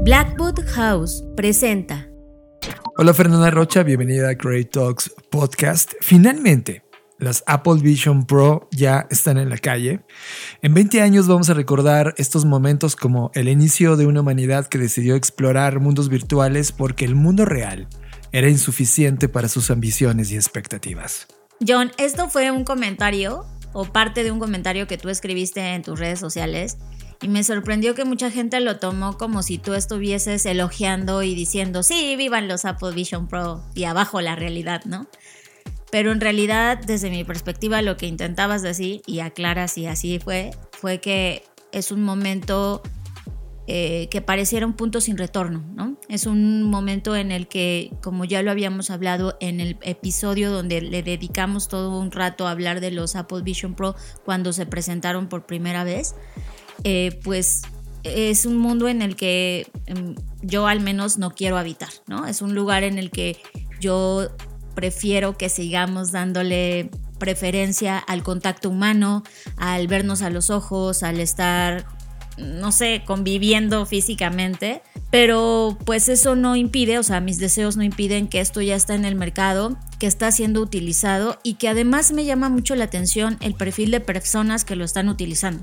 Blackwood House presenta. Hola Fernanda Rocha, bienvenida a Create Talks Podcast. Finalmente, las Apple Vision Pro ya están en la calle. En 20 años vamos a recordar estos momentos como el inicio de una humanidad que decidió explorar mundos virtuales porque el mundo real era insuficiente para sus ambiciones y expectativas. John, esto fue un comentario o parte de un comentario que tú escribiste en tus redes sociales y me sorprendió que mucha gente lo tomó como si tú estuvieses elogiando y diciendo sí, vivan los Apple Vision Pro y abajo la realidad, ¿no? Pero en realidad, desde mi perspectiva, lo que intentabas decir, y aclaras si así fue que es un momento que pareciera un punto sin retorno, ¿no? Es un momento en el que, como ya lo habíamos hablado en el episodio donde le dedicamos todo un rato a hablar de los Apple Vision Pro cuando se presentaron por primera vez, pues es un mundo en el que yo al menos no quiero habitar, ¿no? Es un lugar en el que yo prefiero que sigamos dándole preferencia al contacto humano, al vernos a los ojos, al estar, no sé, conviviendo físicamente, pero pues eso no impide, o sea, mis deseos no impiden que esto ya está en el mercado, que está siendo utilizado y que además me llama mucho la atención el perfil de personas que lo están utilizando.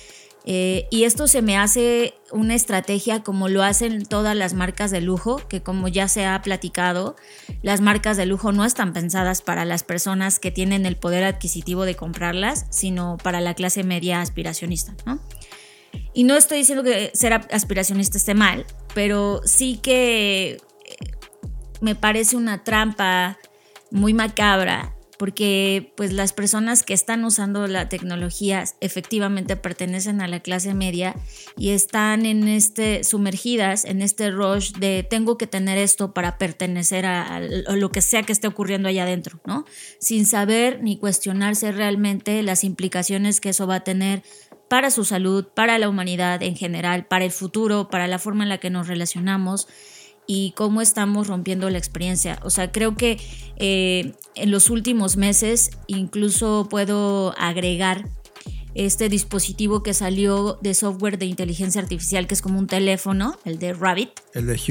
Y esto se me hace una estrategia como lo hacen todas las marcas de lujo, que como ya se ha platicado, las marcas de lujo no están pensadas para las personas que tienen el poder adquisitivo de comprarlas, sino para la clase media aspiracionista, ¿no? Y no estoy diciendo que ser aspiracionista esté mal, pero sí que me parece una trampa muy macabra, porque pues las personas que están usando la tecnología efectivamente pertenecen a la clase media y están sumergidas en este rush de tengo que tener esto para pertenecer a lo que sea que esté ocurriendo allá adentro, ¿no? Sin saber ni cuestionarse realmente las implicaciones que eso va a tener para su salud, para la humanidad en general, para el futuro, para la forma en la que nos relacionamos y cómo estamos rompiendo la experiencia. O sea, creo que en los últimos meses incluso puedo agregar este dispositivo que salió de software de inteligencia artificial, que es como un teléfono, el de Rabbit. El de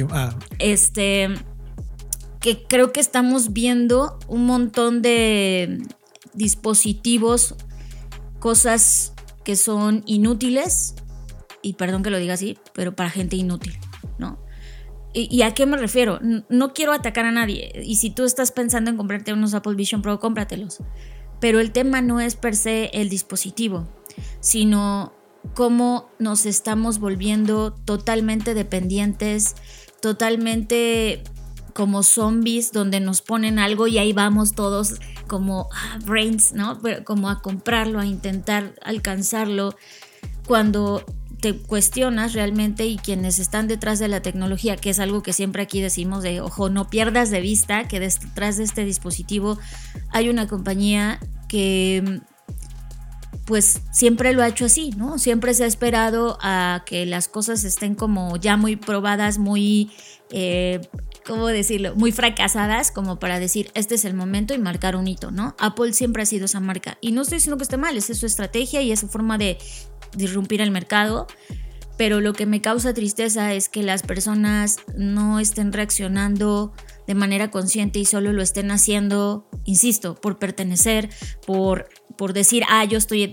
que creo que estamos viendo un montón de dispositivos, cosas que son inútiles, y perdón que lo diga así, pero para gente inútil, ¿no? ¿Y a qué me refiero? No quiero atacar a nadie. Y si tú estás pensando en comprarte unos Apple Vision Pro, cómpratelos. Pero el tema no es per se el dispositivo, sino cómo nos estamos volviendo totalmente dependientes, totalmente como zombies, donde nos ponen algo y ahí vamos todos como brains, ¿no? Como a comprarlo, a intentar alcanzarlo, cuando te cuestionas realmente y quienes están detrás de la tecnología, que es algo que siempre aquí decimos de, ojo, no pierdas de vista que detrás de este dispositivo hay una compañía que pues siempre lo ha hecho así, ¿no? Siempre se ha esperado a que las cosas estén como ya muy probadas, muy, ¿cómo decirlo? Muy fracasadas como para decir, este es el momento y marcar un hito, ¿no? Apple siempre ha sido esa marca y no estoy diciendo que esté mal, esa es su estrategia y es su forma de irrumpir el mercado, pero lo que me causa tristeza es que las personas no estén reaccionando de manera consciente y solo lo estén haciendo, insisto, por pertenecer, por decir, yo soy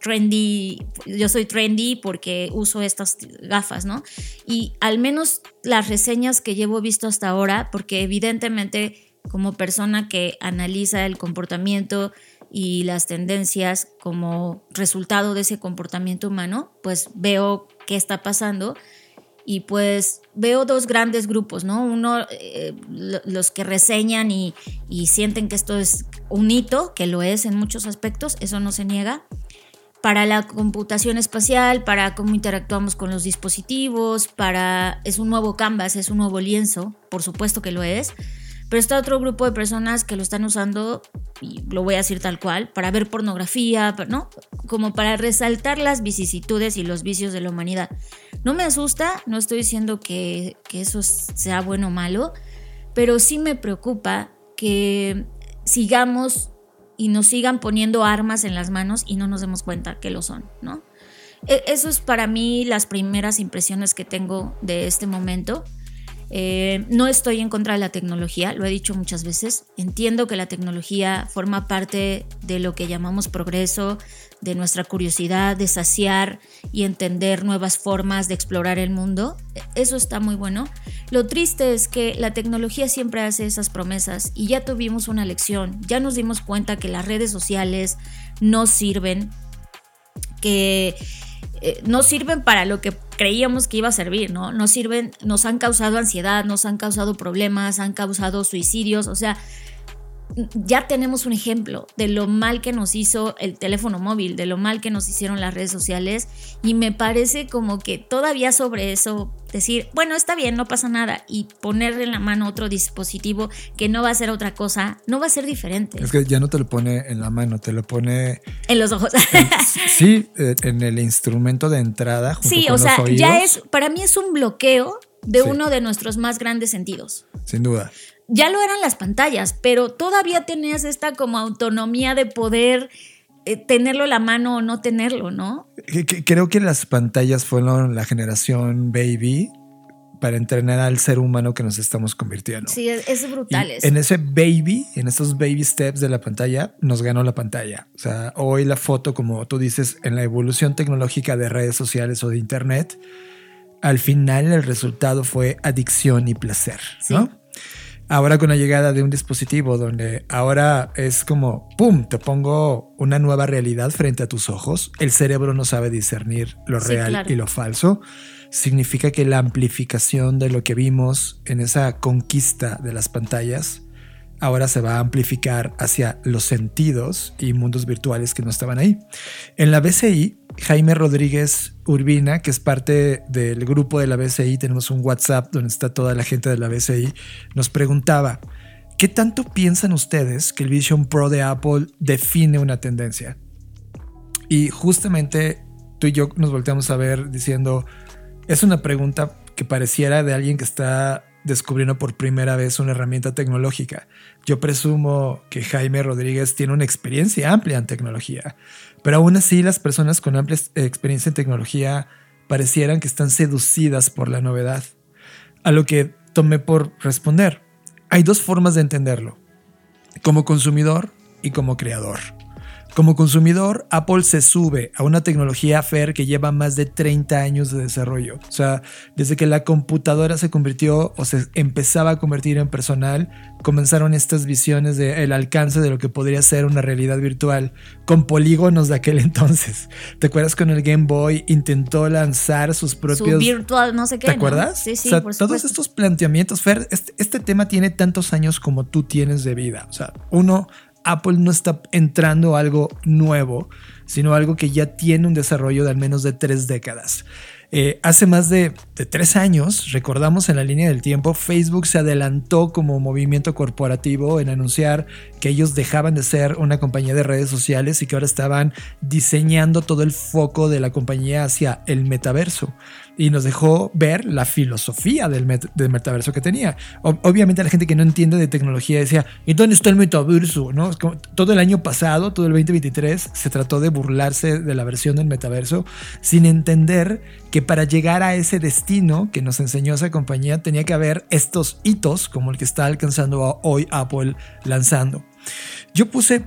trendy porque uso estas gafas, ¿no? Y al menos las reseñas que llevo visto hasta ahora, porque evidentemente como persona que analiza el comportamiento y las tendencias como resultado de ese comportamiento humano, pues veo qué está pasando y pues veo dos grandes grupos, ¿no? Uno, los que reseñan y sienten que esto es un hito, que lo es en muchos aspectos, eso no se niega, para la computación espacial, para cómo interactuamos con los dispositivos, es un nuevo canvas, es un nuevo lienzo, por supuesto que lo es. Pero está otro grupo de personas que lo están usando, y lo voy a decir tal cual, para ver pornografía, ¿no? Como para resaltar las vicisitudes y los vicios de la humanidad. No me asusta, no estoy diciendo que eso sea bueno o malo, pero sí me preocupa que sigamos y nos sigan poniendo armas en las manos y no nos demos cuenta que lo son, ¿no? Eso es para mí las primeras impresiones que tengo de este momento. No estoy en contra de la tecnología, lo he dicho muchas veces. Entiendo que la tecnología forma parte de lo que llamamos progreso, de nuestra curiosidad, de saciar y entender nuevas formas de explorar el mundo. Eso está muy bueno. Lo triste es que la tecnología siempre hace esas promesas y ya tuvimos una lección. Ya nos dimos cuenta que las redes sociales no sirven, que no sirven para lo que creíamos que iba a servir, ¿no? No sirven, nos han causado ansiedad, nos han causado problemas, han causado suicidios, o sea, ya tenemos un ejemplo de lo mal que nos hizo el teléfono móvil, de lo mal que nos hicieron las redes sociales, y me parece como que todavía sobre eso decir, bueno, está bien, no pasa nada, y ponerle en la mano otro dispositivo que no va a ser otra cosa, no va a ser diferente. Es que ya no te lo pone en la mano, te lo pone en los ojos. Sí, en el instrumento de entrada junto sí, con o sea, los oídos. ya es, para mí es un bloqueo de uno de nuestros más grandes sentidos. Sin duda. Ya lo eran las pantallas, pero todavía tenías esta como autonomía de poder tenerlo en la mano o no tenerlo, ¿no? Creo que las pantallas fueron la generación baby para entrenar al ser humano que nos estamos convirtiendo. Sí, es brutal eso. En ese baby, en esos baby steps de la pantalla, nos ganó la pantalla. O sea, hoy la foto, como tú dices, en la evolución tecnológica de redes sociales o de internet, al final el resultado fue adicción y placer, ¿no? Sí. Ahora con la llegada de un dispositivo donde ahora es como, ¡pum!, te pongo una nueva realidad frente a tus ojos. El cerebro no sabe discernir lo real y lo falso. Significa que la amplificación de lo que vimos en esa conquista de las pantallas ahora se va a amplificar hacia los sentidos y mundos virtuales que no estaban ahí. En la BCI, Jaime Rodríguez Urbina, que es parte del grupo de la BCI, tenemos un WhatsApp donde está toda la gente de la BCI, nos preguntaba, ¿qué tanto piensan ustedes que el Vision Pro de Apple define una tendencia? Y justamente tú y yo nos volteamos a ver diciendo, es una pregunta que pareciera de alguien que está descubriendo por primera vez una herramienta tecnológica. Yo presumo que Jaime Rodríguez tiene una experiencia amplia en tecnología, pero aún así las personas con amplia experiencia en tecnología parecieran que están seducidas por la novedad. A lo que tomé por responder. Hay dos formas de entenderlo, como consumidor y como creador. Como consumidor, Apple se sube a una tecnología, Fer, que lleva más de 30 años de desarrollo. O sea, desde que la computadora se convirtió o se empezaba a convertir en personal, comenzaron estas visiones del alcance de lo que podría ser una realidad virtual con polígonos de aquel entonces. ¿Te acuerdas cuando el Game Boy intentó lanzar sus propios... Su virtual no sé qué, ¿te acuerdas? ¿no? Sí, o sea, por todos supuesto. estos planteamientos, Fer, este tema tiene tantos años como tú tienes de vida. O sea, Apple no está entrando a algo nuevo, sino algo que ya tiene un desarrollo de al menos de 3 décadas. Hace más de 3 años, recordamos en la línea del tiempo, Facebook se adelantó como movimiento corporativo en anunciar que ellos dejaban de ser una compañía de redes sociales y que ahora estaban diseñando todo el foco de la compañía hacia el metaverso. Y nos dejó ver la filosofía del metaverso que tenía. Obviamente la gente que no entiende de tecnología decía, ¿y dónde está el metaverso? ¿No? Como todo el año pasado, todo el 2023, se trató de burlarse de la versión del metaverso sin entender que para llegar a ese destino que nos enseñó esa compañía tenía que haber estos hitos como el que está alcanzando hoy Apple lanzando. Yo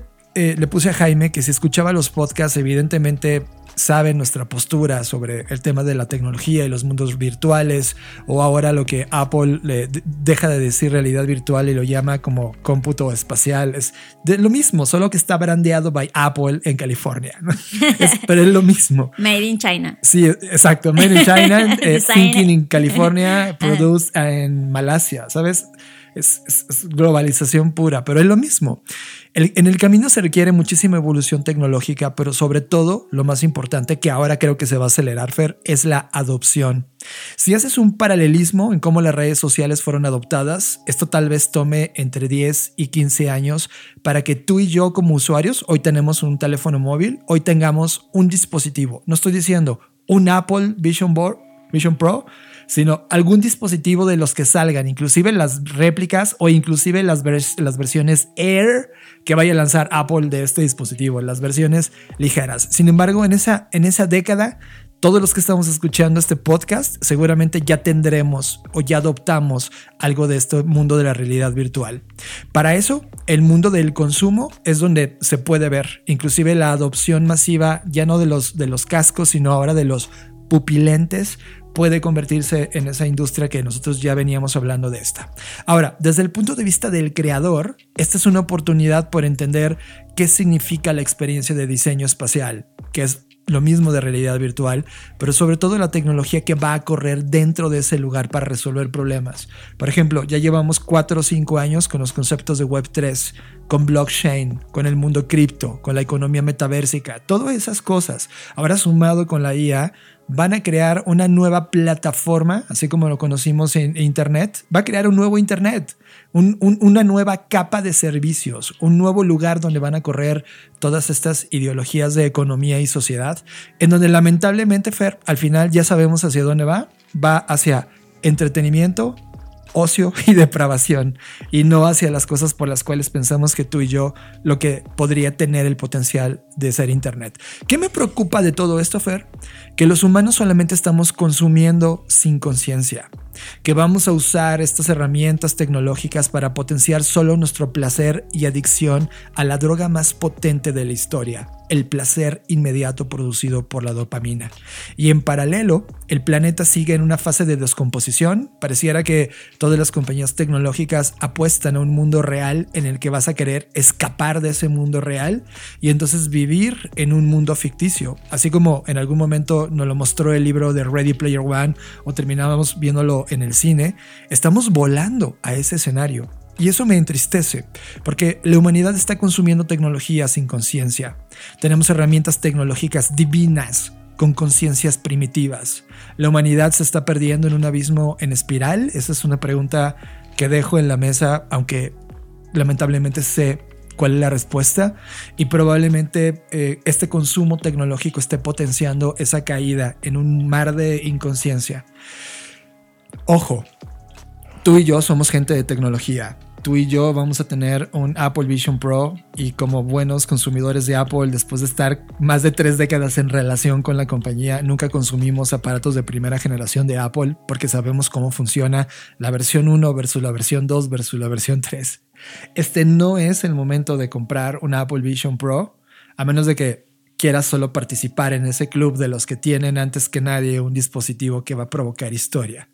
le puse a Jaime que si escuchaba los podcasts, evidentemente sabe nuestra postura sobre el tema de la tecnología y los mundos virtuales, o ahora lo que Apple deja de decir realidad virtual y lo llama como cómputo espacial. Es lo mismo, solo que está brandeado by Apple en California, ¿no? Pero es lo mismo. Made in China. Sí, exacto. Made in China, thinking in California, produced en Malasia, ¿sabes? Es globalización pura, pero es lo mismo. En el camino se requiere muchísima evolución tecnológica, pero sobre todo, lo más importante, que ahora creo que se va a acelerar, Fer, es la adopción. Si haces un paralelismo en cómo las redes sociales fueron adoptadas, esto tal vez tome entre 10 y 15 años para que tú y yo como usuarios, hoy tenemos un teléfono móvil, hoy tengamos un dispositivo. No estoy diciendo un Apple Vision Pro, sino algún dispositivo de los que salgan, inclusive las réplicas o inclusive las versiones Air que vaya a lanzar Apple de este dispositivo, las versiones ligeras. Sin embargo, en esa década todos los que estamos escuchando este podcast seguramente ya tendremos o ya adoptamos algo de este mundo de la realidad virtual. Para eso, el mundo del consumo es donde se puede ver, inclusive la adopción masiva ya no de los cascos, sino ahora de los pupilentes, puede convertirse en esa industria que nosotros ya veníamos hablando de esta. Ahora, desde el punto de vista del creador, esta es una oportunidad por entender qué significa la experiencia de diseño espacial, que es lo mismo de realidad virtual, pero sobre todo la tecnología que va a correr dentro de ese lugar para resolver problemas. Por ejemplo, ya llevamos 4 o 5 años con los conceptos de Web3, con blockchain, con el mundo cripto, con la economía metaversica, todas esas cosas. Ahora sumado con la IA, van a crear una nueva plataforma, así como lo conocimos en Internet. Va a crear un nuevo Internet, una nueva capa de servicios, un nuevo lugar donde van a correr todas estas ideologías de economía y sociedad, en donde lamentablemente, Fer, al final ya sabemos hacia dónde va. Va hacia entretenimiento, ocio y depravación, y no hacia las cosas por las cuales pensamos que tú y yo lo que podría tener el potencial de ser Internet. ¿Qué me preocupa de todo esto, Fer? Que los humanos solamente estamos consumiendo sin conciencia, que vamos a usar estas herramientas tecnológicas para potenciar solo nuestro placer y adicción a la droga más potente de la historia, el placer inmediato producido por la dopamina. Y en paralelo, el planeta sigue en una fase de descomposición. Pareciera que todas las compañías tecnológicas apuestan a un mundo real en el que vas a querer escapar de ese mundo real y entonces vivir en un mundo ficticio. Así como en algún momento nos lo mostró el libro de Ready Player One o terminábamos viéndolo en el cine, estamos volando a ese escenario. Y eso me entristece, porque la humanidad está consumiendo tecnología sin conciencia. Tenemos herramientas tecnológicas divinas con conciencias primitivas. ¿La humanidad se está perdiendo en un abismo en espiral? Esa es una pregunta que dejo en la mesa, aunque lamentablemente sé cuál es la respuesta, y probablemente este consumo tecnológico esté potenciando esa caída en un mar de inconsciencia. Ojo, tú y yo somos gente de tecnología. Tú y yo vamos a tener un Apple Vision Pro, y como buenos consumidores de Apple, después de estar más de 3 décadas en relación con la compañía, nunca consumimos aparatos de primera generación de Apple porque sabemos cómo funciona la versión 1 versus la versión 2 versus la versión 3. Este no es el momento de comprar un Apple Vision Pro, a menos de que quieras solo participar en ese club de los que tienen antes que nadie un dispositivo que va a provocar historia.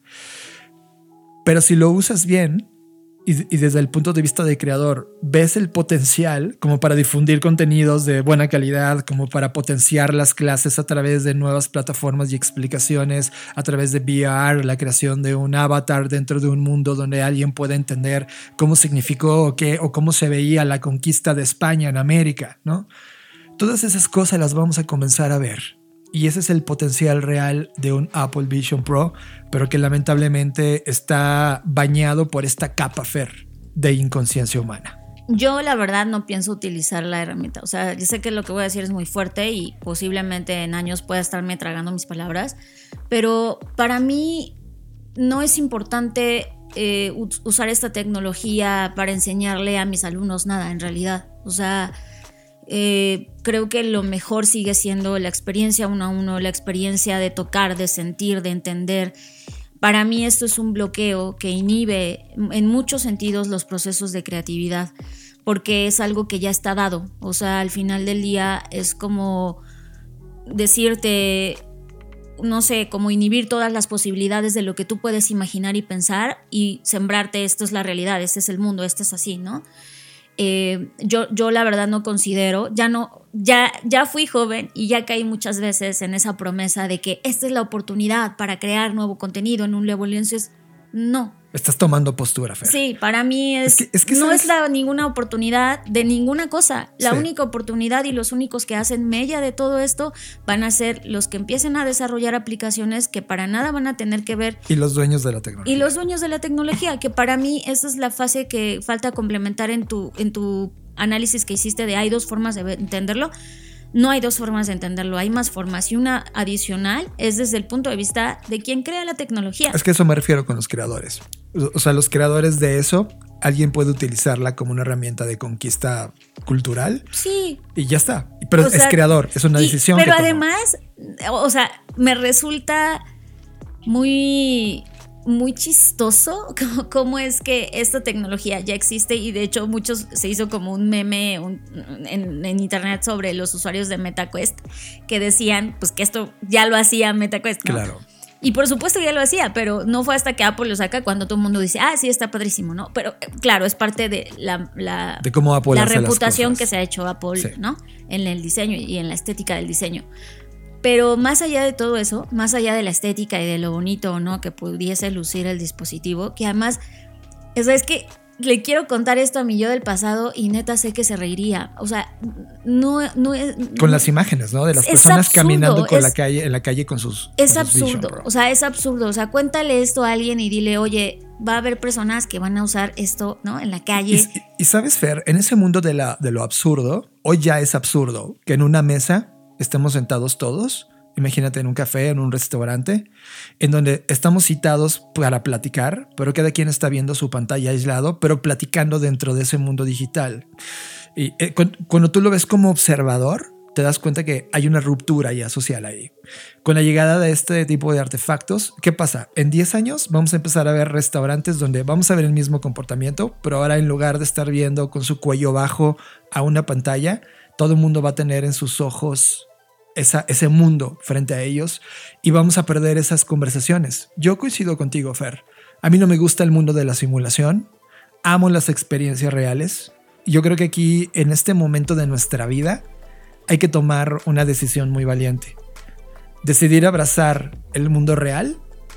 Pero si lo usas bien y desde el punto de vista de creador ves el potencial como para difundir contenidos de buena calidad, como para potenciar las clases a través de nuevas plataformas y explicaciones, a través de VR, la creación de un avatar dentro de un mundo donde alguien pueda entender cómo significó o cómo se veía la conquista de España en América, ¿no? Todas esas cosas las vamos a comenzar a ver. Y ese es el potencial real de un Apple Vision Pro, pero que lamentablemente está bañado por esta capa, Fer, de inconsciencia humana. Yo la verdad no pienso utilizar la herramienta. O sea, yo sé que lo que voy a decir es muy fuerte y posiblemente en años pueda estarme tragando mis palabras, pero para mí no es importante usar esta tecnología para enseñarle a mis alumnos nada en realidad. O sea, creo que lo mejor sigue siendo la experiencia 1 a 1, la experiencia de tocar, de sentir, de entender. Para mí esto es un bloqueo que inhibe en muchos sentidos los procesos de creatividad, porque es algo que ya está dado. O sea, al final del día es como decirte, no sé, como inhibir todas las posibilidades de lo que tú puedes imaginar y pensar y sembrarte, esto es la realidad, este es el mundo, este es así, ¿no? Yo la verdad no considero, ya fui joven y ya caí muchas veces en esa promesa de que esta es la oportunidad para crear nuevo contenido en un nuevo lienzo. No. Estás tomando postura, Fer. Sí, para mí no es ninguna oportunidad de ninguna cosa. La única oportunidad y los únicos que hacen mella de todo esto van a ser los que empiecen a desarrollar aplicaciones que para nada van a tener que ver. Y los dueños de la tecnología. Y los dueños de la tecnología, que para mí esa es la fase que falta complementar en tu análisis que hiciste de hay 2 formas de entenderlo. no hay dos formas de entenderlo, hay más formas, y una adicional es desde el punto de vista de quien crea la tecnología. Es que eso me refiero con los creadores. O sea, los creadores de eso, alguien puede utilizarla como una herramienta de conquista cultural. Sí. Y ya está. Pero es creador, es una decisión. Pero además, o sea, me resulta muy chistoso cómo es que esta tecnología ya existe, y de hecho se hizo como un meme en internet sobre los usuarios de MetaQuest que decían pues que esto ya lo hacía MetaQuest, ¿no? Claro. Y por supuesto ya lo hacía, pero no fue hasta que Apple lo saca cuando todo el mundo dice, sí, está padrísimo, ¿no? Pero claro, es parte de de cómo Apple la hace reputación las cosas que se ha hecho Apple, sí, ¿no? En el diseño y en la estética del diseño. Pero más allá de todo eso, más allá de la estética y de lo bonito o no que pudiese lucir el dispositivo, que además, es que le quiero contar esto a mi yo del pasado y neta sé que se reiría. O sea, no es... Con las imágenes, ¿no? De las personas absurdo, caminando en la calle con sus... Es con sus absurdo, Vision, o sea, es absurdo. O sea, cuéntale esto a alguien y dile, oye, va a haber personas que van a usar esto, ¿no? En la calle. Y sabes, Fer, en ese mundo de lo absurdo, hoy ya es absurdo que en una mesa estemos sentados todos. Imagínate en un café, en un restaurante, en donde estamos citados para platicar, pero cada quien está viendo su pantalla aislado, pero platicando dentro de ese mundo digital. Y cuando tú lo ves como observador, te das cuenta que hay una ruptura ya social ahí. Con la llegada de este tipo de artefactos, ¿qué pasa? En 10 años vamos a empezar a ver restaurantes donde vamos a ver el mismo comportamiento, pero ahora en lugar de estar viendo con su cuello bajo a una pantalla, todo el mundo va a tener en sus ojos ese mundo frente a ellos, y vamos a perder esas conversaciones. Yo coincido contigo, Fer. A mí no me gusta el mundo de la simulación. Amo las experiencias reales. Yo creo que aquí, en este momento de nuestra vida, hay que tomar una decisión muy valiente. Decidir abrazar el mundo real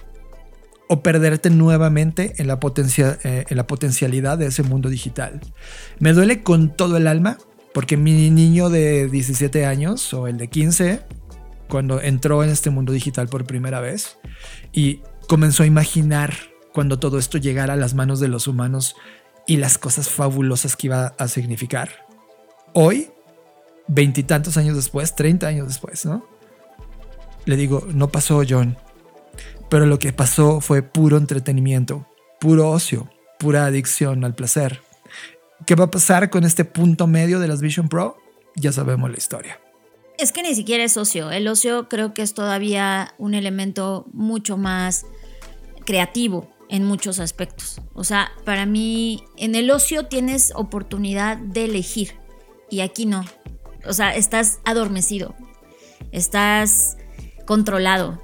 o perderte nuevamente en la potencialidad de ese mundo digital. Me duele con todo el alma, porque mi niño de 17 años o el de 15, cuando entró en este mundo digital por primera vez y comenzó a imaginar cuando todo esto llegara a las manos de los humanos y las cosas fabulosas que iba a significar. Hoy, 20 y tantos años después, 30 años después, ¿no? Le digo, no pasó, John. Pero lo que pasó fue puro entretenimiento, puro ocio, pura adicción al placer. ¿Qué va a pasar con este punto medio de las Vision Pro? Ya sabemos la historia. Es que ni siquiera es ocio. El ocio creo que es todavía un elemento mucho más creativo en muchos aspectos. O sea, para mí, en el ocio tienes oportunidad de elegir y aquí no. O sea, estás adormecido, estás controlado,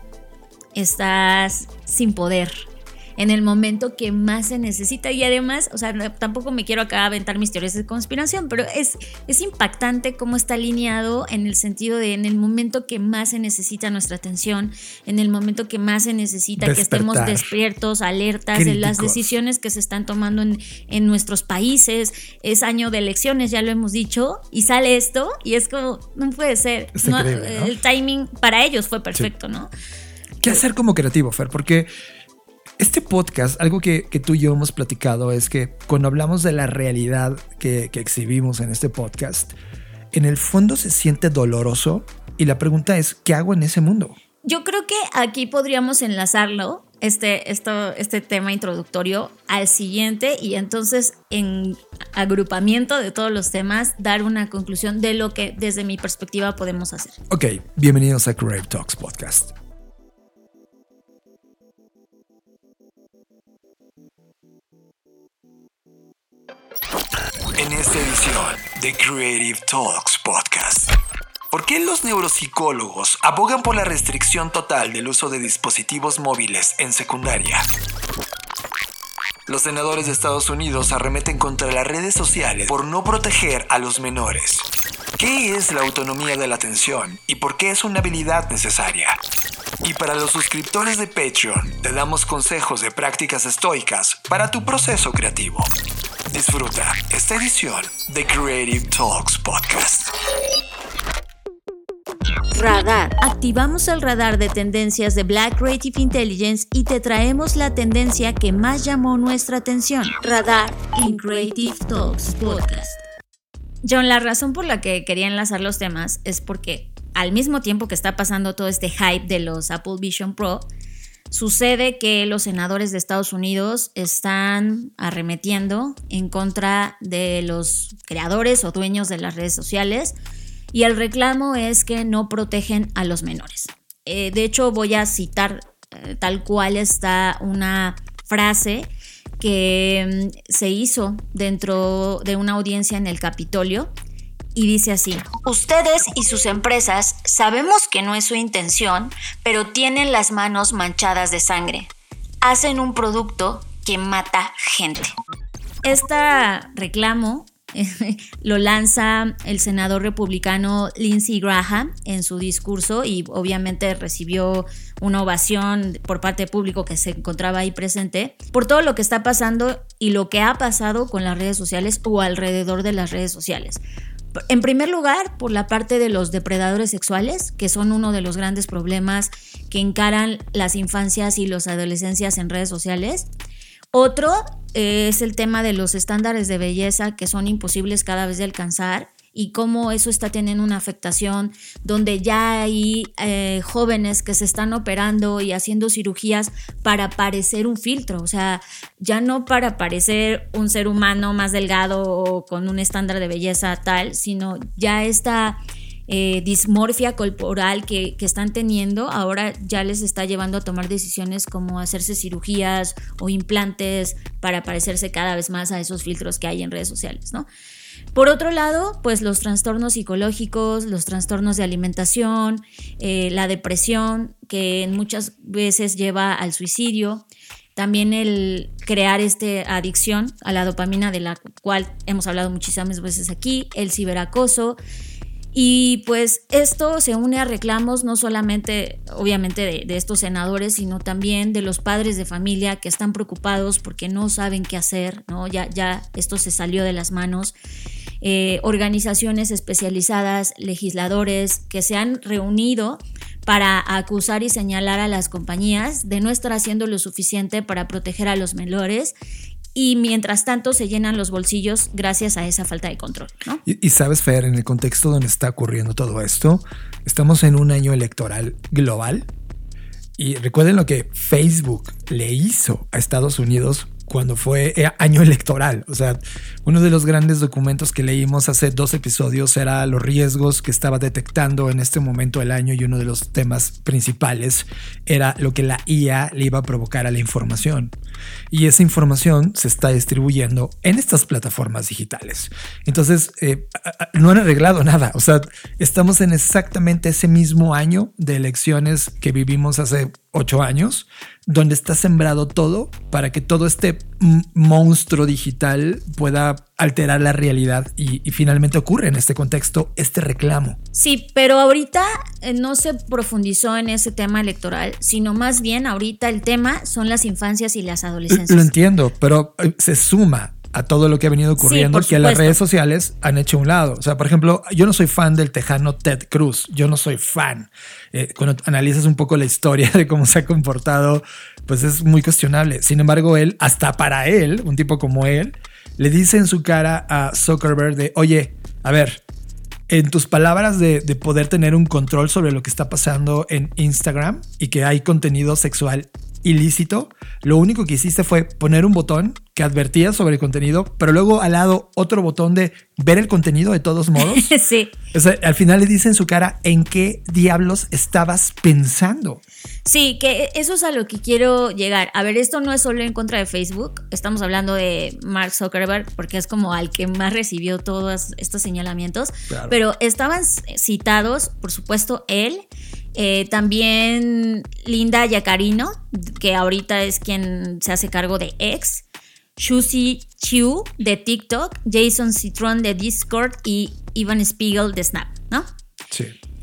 estás sin poder en el momento que más se necesita. Y además, o sea, tampoco me quiero acá aventar mis teorías de conspiración, pero es impactante cómo está alineado en el sentido de en el momento que más se necesita nuestra atención, en el momento que más se necesita que estemos despiertos, alertas, críticos de las decisiones que se están tomando en nuestros países. Es año de elecciones, ya lo hemos dicho, y sale esto y es como, no puede ser. No, increíble, ¿no? El timing para ellos fue perfecto, sí. ¿No? ¿Qué hacer como creativo, Fer? Porque este podcast, algo que tú y yo hemos platicado es que cuando hablamos de la realidad que exhibimos en este podcast, en el fondo se siente doloroso y la pregunta es, ¿qué hago en ese mundo? Yo creo que aquí podríamos enlazarlo, este tema introductorio, al siguiente y entonces en agrupamiento de todos los temas dar una conclusión de lo que desde mi perspectiva podemos hacer. Ok, bienvenidos a Creative Talks Podcast. En esta edición de Creative Talks Podcast. ¿Por qué los neuropsicólogos abogan por la restricción total del uso de dispositivos móviles en secundaria? Los senadores de Estados Unidos arremeten contra las redes sociales por no proteger a los menores. ¿Qué es la autonomía de la atención y por qué es una habilidad necesaria? Y para los suscriptores de Patreon, te damos consejos de prácticas estoicas para tu proceso creativo. Disfruta esta edición de Creative Talks Podcast. Radar. Activamos el radar de tendencias de Black Creative Intelligence y te traemos la tendencia que más llamó nuestra atención. Radar en Creative Talks Podcast. John, la razón por la que quería enlazar los temas es porque al mismo tiempo que está pasando todo este hype de los Apple Vision Pro, sucede que los senadores de Estados Unidos están arremetiendo en contra de los creadores o dueños de las redes sociales, y el reclamo es que no protegen a los menores. De hecho, voy a citar tal cual está una frase que se hizo dentro de una audiencia en el Capitolio, y dice así: ustedes y sus empresas sabemos que no es su intención, pero tienen las manos manchadas de sangre. Hacen un producto que mata gente. Este reclamo lo lanza el senador republicano Lindsey Graham en su discurso, y obviamente recibió una ovación por parte del público que se encontraba ahí presente por todo lo que está pasando y lo que ha pasado con las redes sociales o alrededor de las redes sociales. En primer lugar, por la parte de los depredadores sexuales, que son uno de los grandes problemas que encaran las infancias y las adolescencias en redes sociales. Otro es el tema de los estándares de belleza que son imposibles cada vez de alcanzar, y cómo eso está teniendo una afectación donde ya hay jóvenes que se están operando y haciendo cirugías para parecer un filtro, o sea, ya no para parecer un ser humano más delgado o con un estándar de belleza tal, sino ya esta dismorfia corporal que están teniendo, ahora ya les está llevando a tomar decisiones como hacerse cirugías o implantes para parecerse cada vez más a esos filtros que hay en redes sociales, ¿no? Por otro lado, pues los trastornos psicológicos, los trastornos de alimentación, la depresión, que muchas veces lleva al suicidio, también el crear adicción a la dopamina, de la cual hemos hablado muchísimas veces aquí, el ciberacoso. Y pues esto se une a reclamos no solamente obviamente de estos senadores, sino también de los padres de familia que están preocupados porque no saben qué hacer, ¿no? Ya esto se salió de las manos. Organizaciones especializadas, legisladores que se han reunido para acusar y señalar a las compañías de no estar haciendo lo suficiente para proteger a los menores. Y mientras tanto se llenan los bolsillos gracias a esa falta de control, ¿no? Y sabes, Fer, en el contexto donde está ocurriendo todo esto, estamos en un año electoral global. Y recuerden lo que Facebook le hizo a Estados Unidos cuando fue año electoral. O sea, uno de los grandes documentos que leímos hace 2 episodios era los riesgos que estaba detectando en este momento del año, y uno de los temas principales era lo que la IA le iba a provocar a la información. Y esa información se está distribuyendo en estas plataformas digitales. Entonces, no han arreglado nada. O sea, estamos en exactamente ese mismo año de elecciones que vivimos hace 8 años, donde está sembrado todo para que todo este monstruo digital pueda alterar la realidad, y finalmente ocurre en este contexto este reclamo. Sí, pero ahorita no se profundizó en ese tema electoral, sino más bien ahorita el tema son las infancias y las adolescencias. Lo entiendo, pero se suma a todo lo que ha venido ocurriendo, sí, que las redes sociales han hecho a un lado. O sea, por ejemplo, yo no soy fan del tejano Ted Cruz. Yo no soy fan. Cuando analizas un poco la historia de cómo se ha comportado, pues es muy cuestionable. Sin embargo, él, hasta para él, un tipo como él, le dice en su cara a Zuckerberg de, oye, a ver, en tus palabras de poder tener un control sobre lo que está pasando en Instagram y que hay contenido sexual ilícito, lo único que hiciste fue poner un botón que advertía sobre el contenido, pero luego al lado otro botón de ver el contenido de todos modos. Sí. O sea, al final le dice en su cara, ¿en qué diablos estabas pensando? Sí, que eso es a lo que quiero llegar. A ver, esto no es solo en contra de Facebook. Estamos hablando de Mark Zuckerberg porque es como al que más recibió todos estos señalamientos. Claro. Pero estaban citados, por supuesto, él. También Linda Yaccarino, que ahorita es quien se hace cargo de X, Shuzi Chu de TikTok, Jason Citron de Discord y Ivan Spiegel de Snap, ¿no? Sí.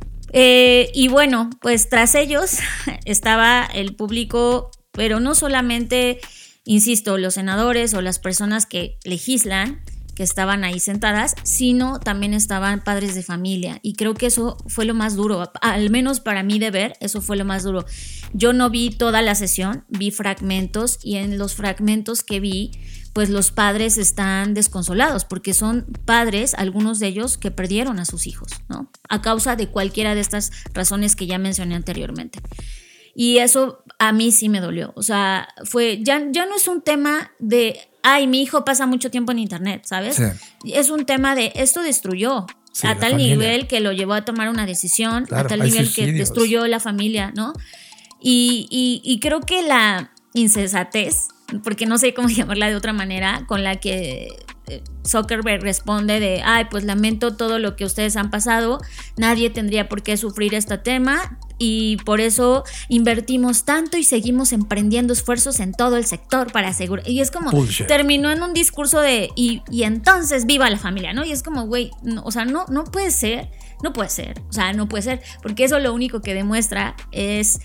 Y bueno, pues tras ellos estaba el público, pero no solamente, insisto, los senadores o las personas que legislan, que estaban ahí sentadas, sino también estaban padres de familia. Y creo que eso fue lo más duro, al menos para mí de ver, eso fue lo más duro. Yo no vi toda la sesión, vi fragmentos, y en los fragmentos que vi, pues los padres están desconsolados porque son padres, algunos de ellos, que perdieron a sus hijos, ¿no? A causa de cualquiera de estas razones que ya mencioné anteriormente. Y eso a mí sí me dolió. O sea, ya no es un tema de, ay, mi hijo pasa mucho tiempo en internet, ¿sabes? Sí. Es un tema de, esto destruyó a tal nivel que lo llevó a tomar una decisión, claro, a tal nivel suicidios, que destruyó la familia, ¿no? Y creo que la insensatez, porque no sé cómo llamarla de otra manera, con la que Zuckerberg responde de, ay, pues lamento todo lo que ustedes han pasado, nadie tendría por qué sufrir este tema y por eso invertimos tanto y seguimos emprendiendo esfuerzos en todo el sector para asegurar. Y es como, bullshit. Terminó en un discurso de, y entonces viva la familia, ¿no? Y es como, güey, no, o sea, no puede ser, o sea, no puede ser, porque eso lo único que demuestra es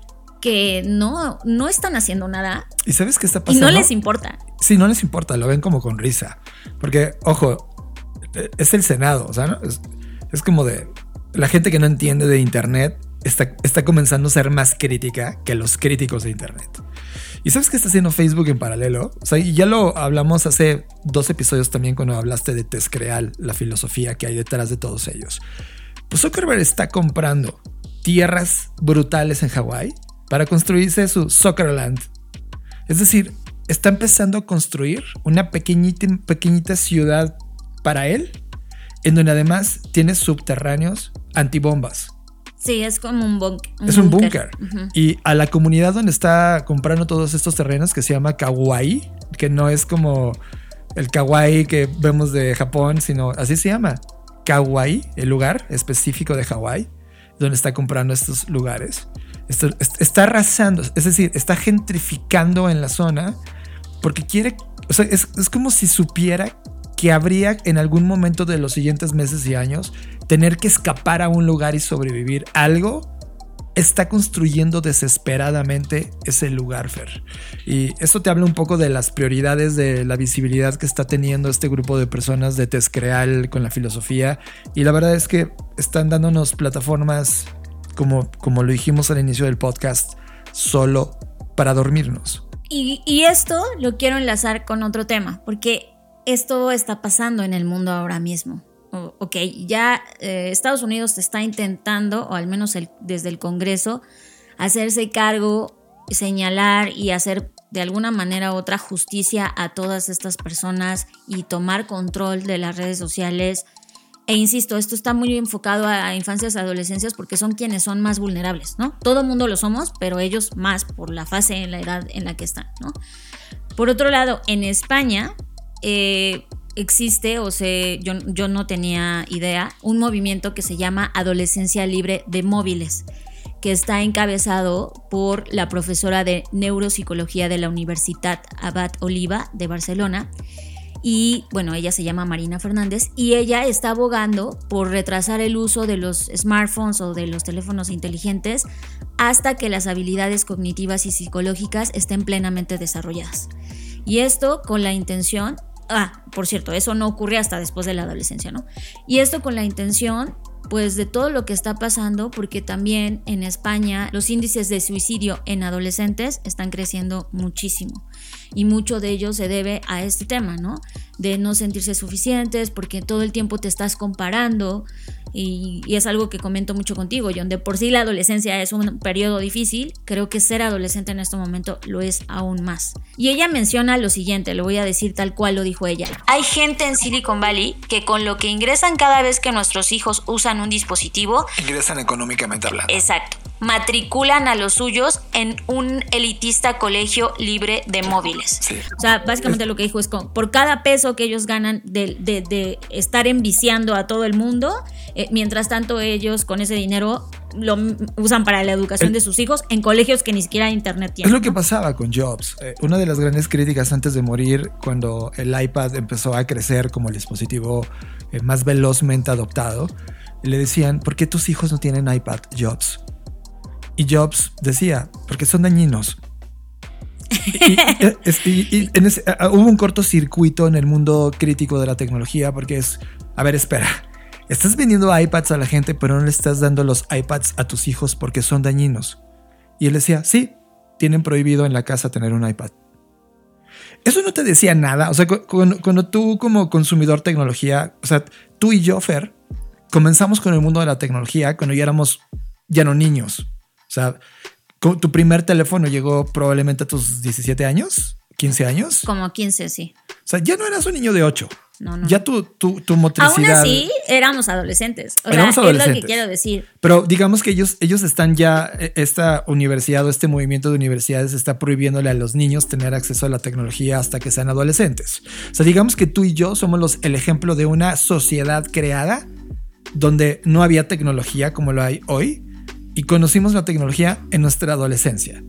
que no están haciendo nada. ¿Y sabes qué está pasando? Y no les importa. Sí, no les importa, lo ven como con risa. Porque, ojo, es el Senado, o sea, ¿no? Es como de la gente que no entiende de internet está comenzando a ser más crítica que los críticos de internet. ¿Y sabes qué está haciendo Facebook en paralelo? O sea, y ya lo hablamos hace 2 episodios también cuando hablaste de Tezcreal, la filosofía que hay detrás de todos ellos. Pues Zuckerberg está comprando tierras brutales en Hawái para construirse su Zuckerland. Es decir, está empezando a construir una pequeñita ciudad para él, en donde además tiene subterráneos antibombas. Sí, es como un búnker. Es un búnker. Uh-huh. Y a la comunidad donde está comprando todos estos terrenos, que se llama Kauai, que no es como el Kauai que vemos de Japón, sino así se llama. Kauai, el lugar específico de Hawái, donde está comprando estos lugares. Está arrasando, es decir, está gentrificando en la zona porque quiere, o sea, es como si supiera que habría en algún momento de los siguientes meses y años tener que escapar a un lugar y sobrevivir. Algo está construyendo desesperadamente ese lugar, Fer. Y esto te habla un poco de las prioridades, de la visibilidad que está teniendo este grupo de personas de Tezcreal con la filosofía. Y la verdad es que están dándonos plataformas, como lo dijimos al inicio del podcast, solo para dormirnos. Y esto lo quiero enlazar con otro tema, porque esto está pasando en el mundo ahora mismo. Ok, ya Estados Unidos está intentando, o al menos desde el Congreso, hacerse cargo, señalar y hacer de alguna manera u otra justicia a todas estas personas y tomar control de las redes sociales. E insisto, esto está muy enfocado a infancias y adolescencias porque son quienes son más vulnerables, ¿no? Todo el mundo lo somos, pero ellos más por la fase en la edad en la que están, ¿no? Por otro lado, en España existe, yo no tenía idea, un movimiento que se llama Adolescencia Libre de Móviles, que está encabezado por la profesora de Neuropsicología de la Universitat Abad Oliba de Barcelona. Y bueno, ella se llama Marina Fernández y ella está abogando por retrasar el uso de los smartphones o de los teléfonos inteligentes hasta que las habilidades cognitivas y psicológicas estén plenamente desarrolladas. Y esto con la intención, por cierto, eso no ocurre hasta después de la adolescencia, ¿no? Y esto con la intención, pues, de todo lo que está pasando, porque también en España los índices de suicidio en adolescentes están creciendo muchísimo. Y mucho de ello se debe a este tema, ¿no? De no sentirse suficientes, porque todo el tiempo te estás comparando. Y es algo que comento mucho contigo, John. De por sí la adolescencia es un periodo difícil, creo que ser adolescente en este momento lo es aún más. Y ella menciona lo siguiente, lo voy a decir tal cual lo dijo ella. Hay gente en Silicon Valley que con lo que ingresan cada vez que nuestros hijos usan un dispositivo... ingresan económicamente hablando. Exacto. Matriculan a los suyos en un elitista colegio libre de móviles. Sí. O sea, básicamente lo que dijo es que por cada peso que ellos ganan de estar enviciando a todo el mundo, mientras tanto ellos con ese dinero lo usan para la educación de sus hijos en colegios que ni siquiera internet tienen. Es lo que pasaba con Jobs. Una de las grandes críticas antes de morir, cuando el iPad empezó a crecer como el dispositivo más velozmente adoptado, le decían, ¿por qué tus hijos no tienen iPad, Jobs? Y Jobs decía, porque son dañinos. Hubo un cortocircuito en el mundo crítico de la tecnología porque a ver, espera. Estás vendiendo iPads a la gente, pero no le estás dando los iPads a tus hijos porque son dañinos. Y él decía, sí, tienen prohibido en la casa tener un iPad. Eso no te decía nada. O sea, cuando tú como consumidor tecnología, o sea, tú y yo, Fer, comenzamos con el mundo de la tecnología cuando ya no niños. O sea, tu primer teléfono llegó probablemente a tus 17 años, 15 años. Como 15, sí. O sea, ya no eras un niño de 8. No. Ya tu motricidad. Aún así, éramos adolescentes. Éramos adolescentes. Es lo que quiero decir. Pero digamos que ellos están ya, esta universidad o este movimiento de universidades está prohibiéndole a los niños tener acceso a la tecnología hasta que sean adolescentes. O sea, digamos que tú y yo somos el ejemplo de una sociedad creada donde no había tecnología como lo hay hoy y conocimos la tecnología en nuestra adolescencia.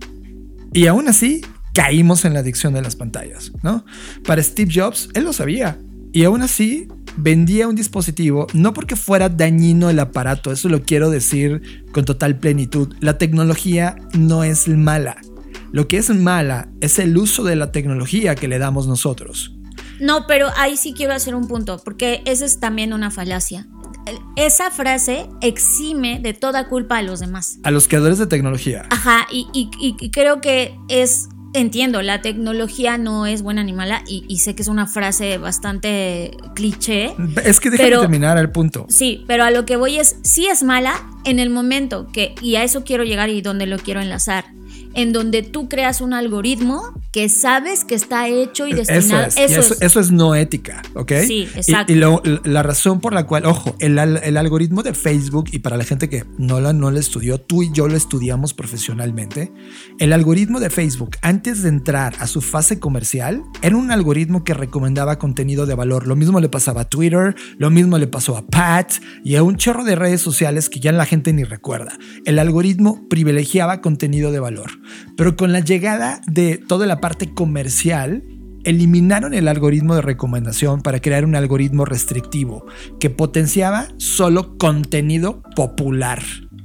Y aún así, caímos en la adicción de las pantallas, ¿no? Para Steve Jobs, él lo sabía. Y aún así vendía un dispositivo, no porque fuera dañino el aparato, eso lo quiero decir con total plenitud. La tecnología no es mala. Lo que es mala es el uso de la tecnología que le damos nosotros. No, pero ahí sí quiero hacer un punto, porque esa es también una falacia. Esa frase exime de toda culpa a los demás. A los creadores de tecnología. Ajá, y creo que entiendo, la tecnología no es buena ni mala y sé que es una frase bastante cliché. Es que déjame terminar el punto. Sí, pero a lo que voy sí es mala en el momento y a eso quiero llegar y donde lo quiero enlazar. En donde tú creas un algoritmo que sabes que está hecho y destinado. Eso es no ética, ¿ok? Sí, exacto. Y la razón por la cual, ojo, el algoritmo de Facebook, y para la gente que no lo estudió, tú y yo lo estudiamos profesionalmente, el algoritmo de Facebook, antes de entrar a su fase comercial, era un algoritmo que recomendaba contenido de valor. Lo mismo le pasaba a Twitter, lo mismo le pasó a Pat y a un chorro de redes sociales que ya la gente ni recuerda. El algoritmo privilegiaba contenido de valor. Pero con la llegada de toda la parte comercial, eliminaron el algoritmo de recomendación para crear un algoritmo restrictivo que potenciaba solo contenido popular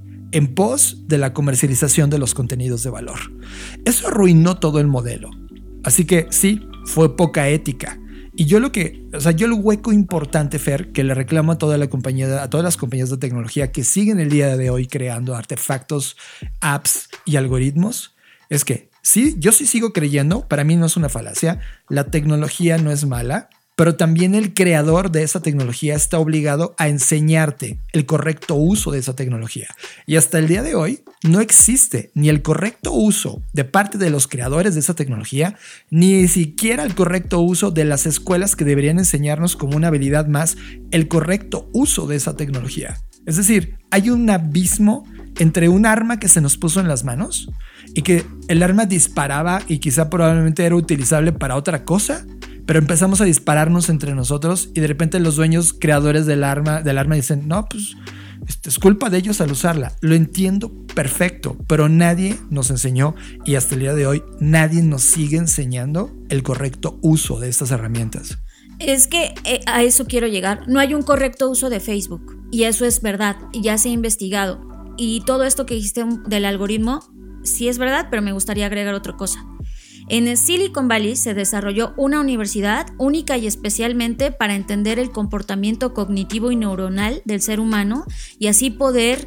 en pos de la comercialización de los contenidos de valor. Eso arruinó todo el modelo. Así que sí, fue poca ética. Y yo el hueco importante, Fer, que le reclamo a todas las compañías de tecnología que siguen el día de hoy creando artefactos, apps y algoritmos, es que sí, yo sí sigo creyendo, para mí no es una falacia, la tecnología no es mala, pero también el creador de esa tecnología está obligado a enseñarte el correcto uso de esa tecnología. Y hasta el día de hoy no existe ni el correcto uso de parte de los creadores de esa tecnología, ni siquiera el correcto uso de las escuelas que deberían enseñarnos como una habilidad más el correcto uso de esa tecnología. Es decir, hay un abismo entre un arma que se nos puso en las manos y que el arma disparaba y quizá probablemente era utilizable para otra cosa, pero empezamos a dispararnos entre nosotros y de repente los dueños creadores del arma dicen, no, pues es culpa de ellos al usarla. Lo entiendo perfecto, pero nadie nos enseñó y hasta el día de hoy nadie nos sigue enseñando el correcto uso de estas herramientas. Es que a eso quiero llegar. No hay un correcto uso de Facebook y eso es verdad, ya se ha investigado. Y todo esto que dijiste del algoritmo sí es verdad, pero me gustaría agregar otra cosa. En el Silicon Valley se desarrolló una universidad única y especialmente para entender el comportamiento cognitivo y neuronal del ser humano y así poder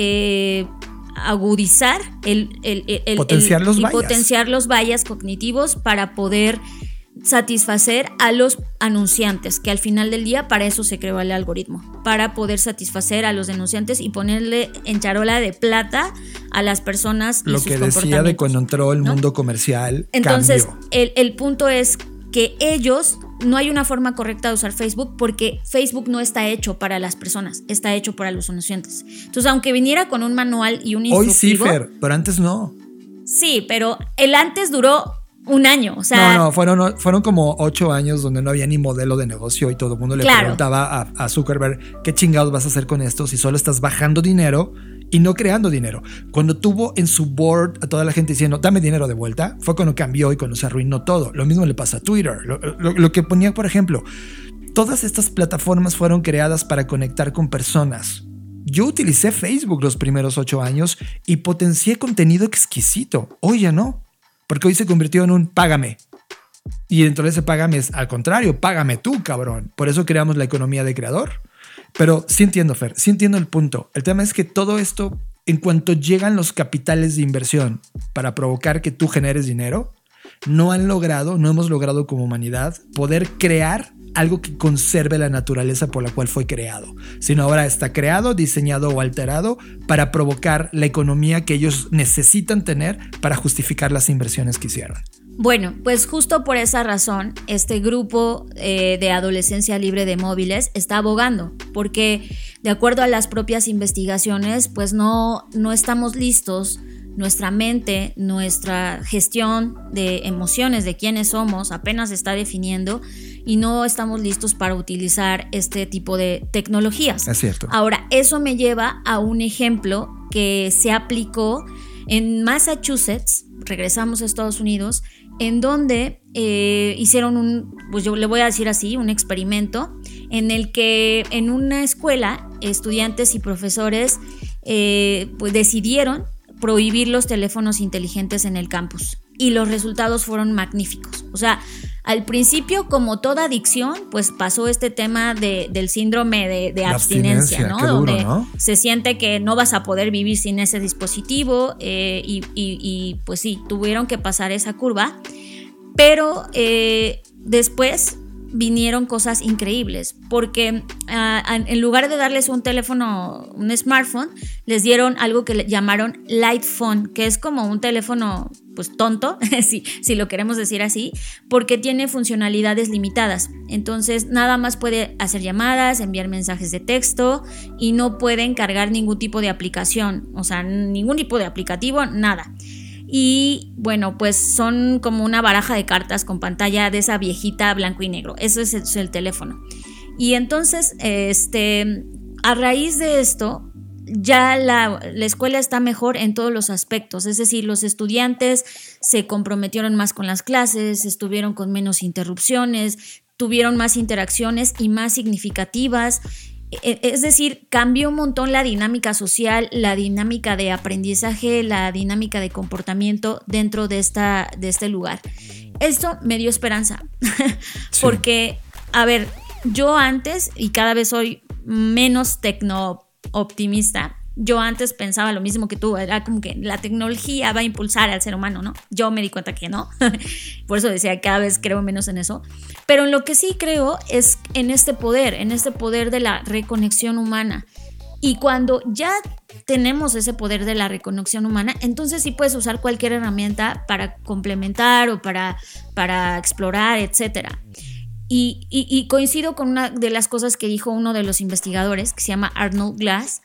agudizar potenciar los bias cognitivos para poder satisfacer a los anunciantes, que al final del día para eso se creó el algoritmo, para poder satisfacer a los denunciantes y ponerle en charola de plata a las personas y lo sus que comportamientos. Decía de cuando entró el mundo comercial. Entonces cambió. El punto es que ellos no hay una forma correcta de usar Facebook porque Facebook no está hecho para las personas, está hecho para los anunciantes. Entonces aunque viniera con un manual y un instructivo, hoy sí, Fer, pero antes no. Sí, pero el antes duró un año, o sea... No, fueron como 8 años donde no había ni modelo de negocio y todo el mundo le preguntaba a Zuckerberg, ¿qué chingados vas a hacer con esto si solo estás bajando dinero y no creando dinero? Cuando tuvo en su board a toda la gente diciendo, dame dinero de vuelta, fue cuando cambió y cuando se arruinó todo. Lo mismo le pasa a Twitter. Lo que ponía, por ejemplo, todas estas plataformas fueron creadas para conectar con personas. Yo utilicé Facebook los primeros 8 años y potencié contenido exquisito. Hoy ya no. porque hoy se convirtió en un págame. Y dentro de ese págame es al contrario, págame tú, cabrón. Por eso creamos la economía de creador. Pero sí entiendo, Fer, sí entiendo el punto. El tema es que todo esto, en cuanto llegan los capitales de inversión para provocar que tú generes dinero, no hemos logrado como humanidad poder crear algo que conserve la naturaleza por la cual fue creado, sino ahora está creado, diseñado o alterado para provocar la economía que ellos necesitan tener para justificar las inversiones que hicieron. Bueno, pues justo por esa razón, este grupo de adolescencia libre de móviles está abogando, porque de acuerdo a las propias investigaciones, pues no estamos listos. Nuestra mente, nuestra gestión de emociones, de quiénes somos, apenas se está definiendo y no estamos listos para utilizar este tipo de tecnologías. Es cierto. Ahora, eso me lleva a un ejemplo que se aplicó en Massachusetts, regresamos a Estados Unidos, en donde hicieron pues yo le voy a decir así, un experimento en el que en una escuela estudiantes y profesores pues decidieron prohibir los teléfonos inteligentes en el campus y los resultados fueron magníficos. O sea, al principio, como toda adicción, pues pasó este tema del síndrome de abstinencia, ¿no? Qué duro, donde ¿no? se siente que no vas a poder vivir sin ese dispositivo y pues sí, tuvieron que pasar esa curva, pero después vinieron cosas increíbles, porque en lugar de darles un teléfono, un smartphone, les dieron algo que le llamaron light phone, que es como un teléfono pues tonto, si lo queremos decir así, porque tiene funcionalidades limitadas. Entonces nada más puede hacer llamadas, enviar mensajes de texto y no pueden cargar ningún tipo de aplicación, o sea, ningún tipo de aplicativo, nada. Y bueno, pues son como una baraja de cartas con pantalla de esa viejita blanco y negro. Eso es el teléfono. Y entonces, a raíz de esto, ya la escuela está mejor en todos los aspectos. Es decir, los estudiantes se comprometieron más con las clases, estuvieron con menos interrupciones, tuvieron más interacciones y más significativas. Es decir, cambió un montón la dinámica social, la dinámica de aprendizaje, la dinámica de comportamiento dentro de este lugar. Esto me dio esperanza, sí. Porque, a ver, yo antes, y cada vez soy menos tecno-optimista, yo antes pensaba lo mismo que tú, era como que la tecnología va a impulsar al ser humano, ¿no? Yo me di cuenta que no, por eso decía cada vez creo menos en eso, pero en lo que sí creo es en este poder de la reconexión humana. Y cuando ya tenemos ese poder de la reconexión humana, entonces sí puedes usar cualquier herramienta para complementar o para explorar, etcétera. Y coincido con una de las cosas que dijo uno de los investigadores, que se llama Arnold Glass,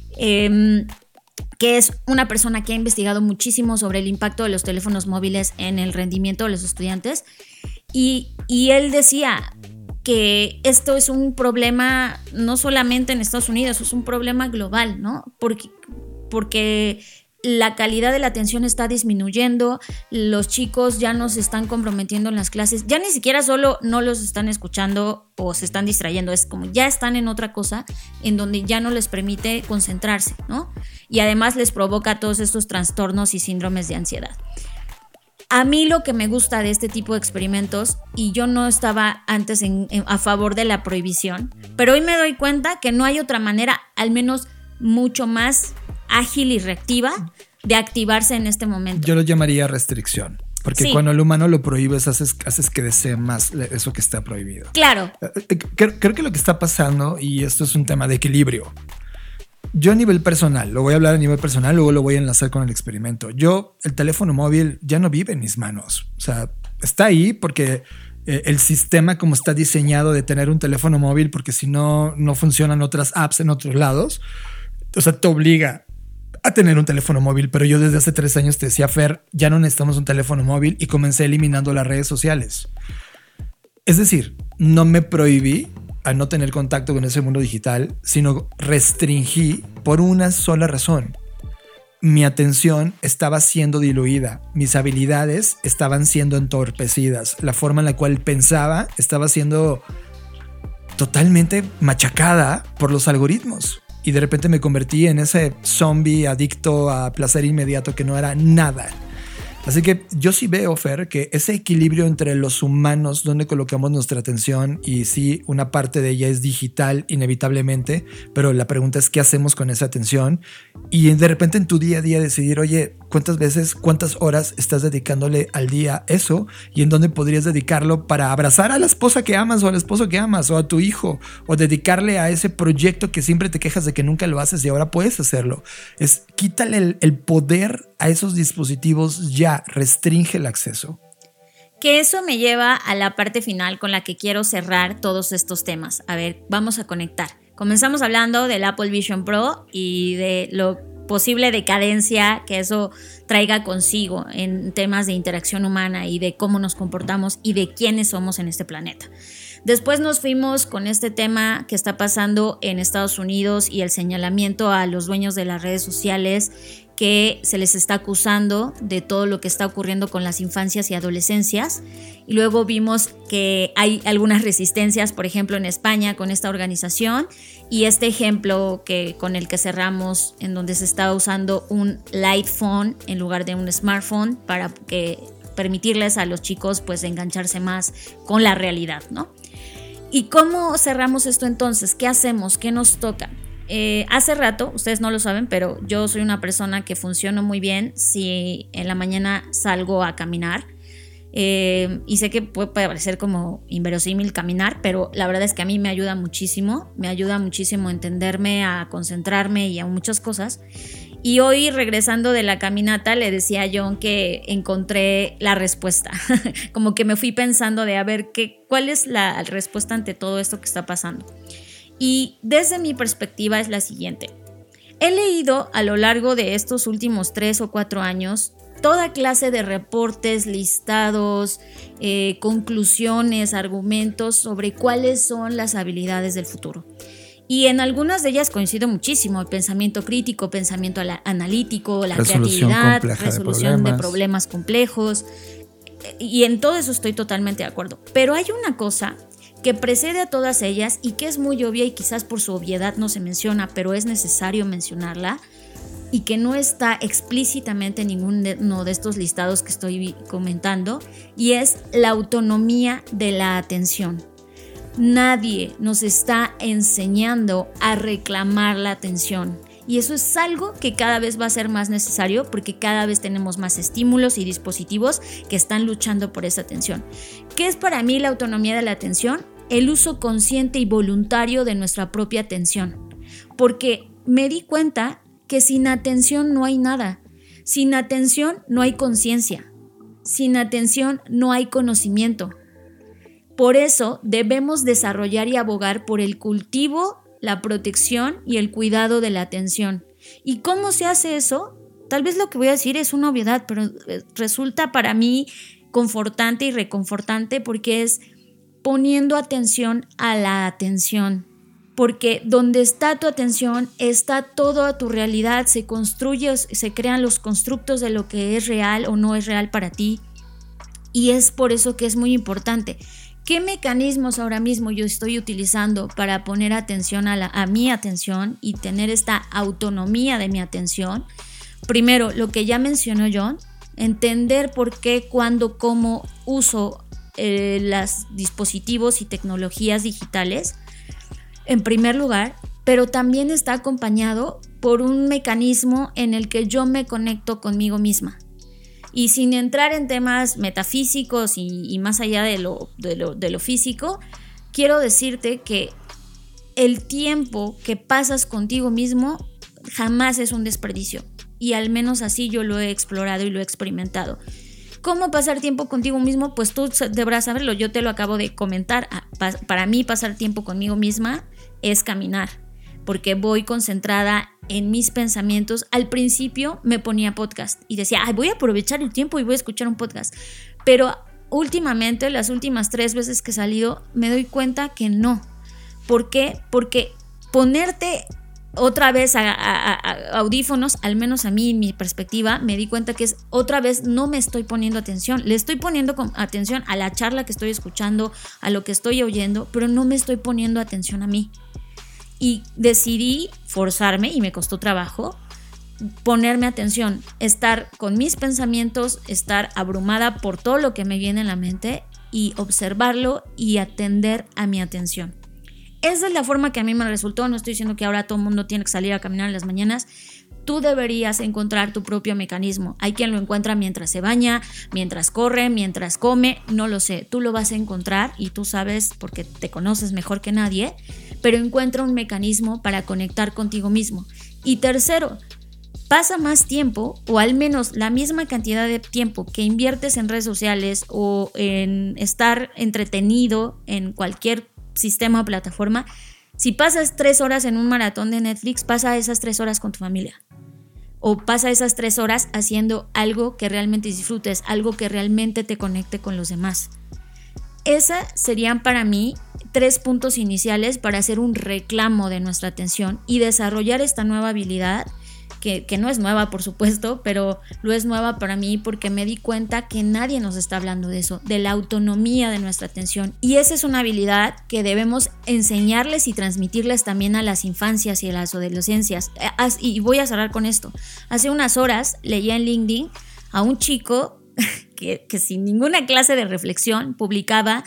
que es una persona que ha investigado muchísimo sobre el impacto de los teléfonos móviles en el rendimiento de los estudiantes, y él decía que esto es un problema no solamente en Estados Unidos, es un problema global, ¿no? Porque la calidad de la atención está disminuyendo, los chicos ya no se están comprometiendo en las clases, ya ni siquiera solo no los están escuchando o se están distrayendo, es como ya están en otra cosa en donde ya no les permite concentrarse, ¿no? Y además les provoca todos estos trastornos y síndromes de ansiedad. A mí lo que me gusta de este tipo de experimentos, y yo no estaba antes a favor de la prohibición, pero hoy me doy cuenta que no hay otra manera, al menos mucho más ágil y reactiva, de activarse en este momento. Yo lo llamaría restricción, porque sí. Cuando el humano lo prohíbes haces que desee más eso que está prohibido. Claro. Creo que lo que está pasando, y esto es un tema de equilibrio, yo a nivel personal, lo voy a hablar a nivel personal, luego lo voy a enlazar con el experimento. El teléfono móvil ya no vive en mis manos. O sea, está ahí porque el sistema como está diseñado de tener un teléfono móvil, porque si no funcionan otras apps en otros lados, o sea, te obliga a tener un teléfono móvil. Pero yo desde hace 3 años te decía, Fer, ya no necesitamos un teléfono móvil, y comencé eliminando las redes sociales. Es decir, no me prohibí a no tener contacto con ese mundo digital, sino restringí por una sola razón. Mi atención estaba siendo diluida, mis habilidades estaban siendo entorpecidas, la forma en la cual pensaba estaba siendo totalmente machacada por los algoritmos. Y de repente me convertí en ese zombie adicto a placer inmediato que no era nada. Así que yo sí veo, Fer, que ese equilibrio entre los humanos, donde colocamos nuestra atención, y sí, una parte de ella es digital inevitablemente, pero la pregunta es qué hacemos con esa atención, y de repente en tu día a día decidir, oye, cuántas horas estás dedicándole al día eso, y en dónde podrías dedicarlo para abrazar a la esposa que amas o al esposo que amas o a tu hijo, o dedicarle a ese proyecto que siempre te quejas de que nunca lo haces y ahora puedes hacerlo. Es quítale el poder a esos dispositivos, ya restringe el acceso. Que eso me lleva a la parte final con la que quiero cerrar todos estos temas. A ver, vamos a conectar. Comenzamos hablando del Apple Vision Pro y de lo posible decadencia que eso traiga consigo en temas de interacción humana y de cómo nos comportamos y de quiénes somos en este planeta. Después nos fuimos con este tema que está pasando en Estados Unidos y el señalamiento a los dueños de las redes sociales, que se les está acusando de todo lo que está ocurriendo con las infancias y adolescencias. Y luego vimos que hay algunas resistencias, por ejemplo en España con esta organización, y este ejemplo con el que cerramos, en donde se está usando un light phone en lugar de un smartphone para permitirles a los chicos pues engancharse más con la realidad, ¿no? ¿Y cómo cerramos esto entonces? ¿Qué hacemos? ¿Qué nos toca? Hace rato, ustedes no lo saben, pero yo soy una persona que funciona muy bien si en la mañana salgo a caminar. Y sé que puede parecer como inverosímil caminar, pero la verdad es que a mí me ayuda muchísimo a entenderme, a concentrarme y a muchas cosas. Y hoy, regresando de la caminata, le decía a John que encontré la respuesta. Como que me fui pensando de a ver cuál es la respuesta ante todo esto que está pasando. Y desde mi perspectiva es la siguiente. He leído a lo largo de estos últimos 3 o 4 años toda clase de reportes, listados, conclusiones, argumentos sobre cuáles son las habilidades del futuro. Y en algunas de ellas coincido muchísimo: el pensamiento crítico, pensamiento analítico, la creatividad, resolución de problemas complejos. Y en todo eso estoy totalmente de acuerdo. Pero hay una cosa que precede a todas ellas y que es muy obvia y quizás por su obviedad no se menciona, pero es necesario mencionarla, y que no está explícitamente en ninguno de estos listados que estoy comentando, y es la autonomía de la atención. Nadie nos está enseñando a reclamar la atención, y eso es algo que cada vez va a ser más necesario porque cada vez tenemos más estímulos y dispositivos que están luchando por esa atención. ¿Qué es para mí la autonomía de la atención? El uso consciente y voluntario de nuestra propia atención, porque me di cuenta que sin atención no hay nada. Sin atención no hay conciencia. Sin atención no hay conocimiento. Por eso debemos desarrollar y abogar por el cultivo, la protección y el cuidado de la atención. ¿Y cómo se hace eso? Tal vez lo que voy a decir es una obviedad, pero resulta para mí confortante y reconfortante, porque es poniendo atención a la atención. Porque donde está tu atención está toda tu realidad, se construye, se crean los constructos de lo que es real o no es real para ti. Y es por eso que es muy importante. ¿Qué mecanismos ahora mismo yo estoy utilizando para poner atención a mi atención y tener esta autonomía de mi atención? Primero, lo que ya mencionó John, entender por qué, cuándo, cómo uso los dispositivos y tecnologías digitales, en primer lugar, pero también está acompañado por un mecanismo en el que yo me conecto conmigo misma. Y sin entrar en temas metafísicos y más allá de lo físico, quiero decirte que el tiempo que pasas contigo mismo jamás es un desperdicio. Y al menos así yo lo he explorado y lo he experimentado. ¿Cómo pasar tiempo contigo mismo? Pues tú deberás saberlo, yo te lo acabo de comentar. Para mí pasar tiempo conmigo misma es caminar, porque voy concentrada en mis pensamientos. Al principio me ponía podcast y decía, voy a aprovechar el tiempo y voy a escuchar un podcast. Pero últimamente, las últimas 3 veces que he salido, me doy cuenta que no. ¿Por qué? Porque ponerte otra vez a audífonos, al menos a mí, en mi perspectiva, me di cuenta que es otra vez no me estoy poniendo atención. Le estoy poniendo atención a la charla que estoy escuchando, a lo que estoy oyendo, pero no me estoy poniendo atención a mí. Y decidí forzarme, y me costó trabajo, ponerme atención, estar con mis pensamientos, estar abrumada por todo lo que me viene en la mente y observarlo y atender a mi atención. Esa es la forma que a mí me resultó. No estoy diciendo que ahora todo el mundo tiene que salir a caminar en las mañanas. Tú deberías encontrar tu propio mecanismo. Hay quien lo encuentra mientras se baña, mientras corre, mientras come, no lo sé. Tú lo vas a encontrar y tú sabes porque te conoces mejor que nadie, pero encuentra un mecanismo para conectar contigo mismo. Y tercero, pasa más tiempo o al menos la misma cantidad de tiempo que inviertes en redes sociales o en estar entretenido en cualquier sistema o plataforma. Si pasas 3 horas en un maratón de Netflix, pasa esas 3 horas con tu familia. O pasa esas 3 horas haciendo algo que realmente disfrutes, algo que realmente te conecte con los demás. Esas serían para mí 3 puntos iniciales para hacer un reclamo de nuestra atención y desarrollar esta nueva habilidad, que no es nueva por supuesto, pero lo es nueva para mí porque me di cuenta que nadie nos está hablando de eso, de la autonomía de nuestra atención. Y esa es una habilidad que debemos enseñarles y transmitirles también a las infancias y a las adolescencias. Y voy a cerrar con esto. Hace unas horas leía en LinkedIn a un chico que sin ninguna clase de reflexión publicaba: